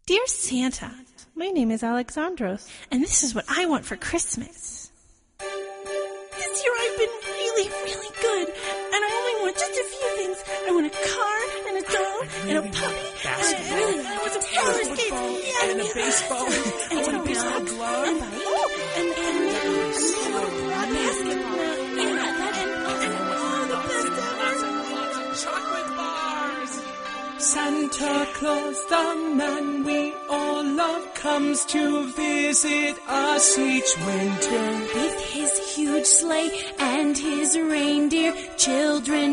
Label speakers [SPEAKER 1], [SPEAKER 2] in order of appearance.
[SPEAKER 1] Dear Santa,
[SPEAKER 2] My name is Alexandros.
[SPEAKER 1] and this is what I want for Christmas. This year I've been really, really good, and I only want just a few things. I want a car and a doll and a puppy and I want some roller skates
[SPEAKER 3] And a baseball. I want a baseball glove.
[SPEAKER 1] and all the best
[SPEAKER 3] Chocolate bars. Santa Claus, the man we all love, comes to visit us each winter.
[SPEAKER 1] with his huge sleigh and his reindeer children.